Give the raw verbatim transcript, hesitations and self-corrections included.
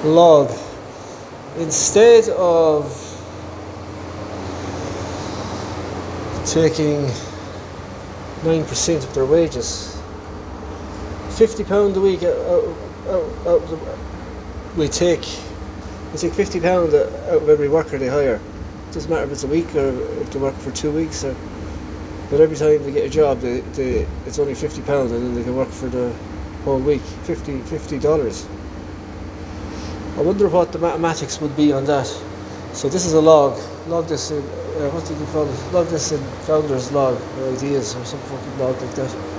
log. Instead of taking nine percent of their wages, fifty pound a week out, out, out of the, we take we take fifty pound out of every worker they hire. It doesn't matter if it's a week or if they work for two weeks, or, but every time they get a job, they, they it's only fifty pound, and then they can work for the whole week. Fifty dollars. I wonder what the mathematics would be on that. So this is a log. Log this in. Uh, what did you call it? Log this in Founder's log or ideas or some fucking log like that.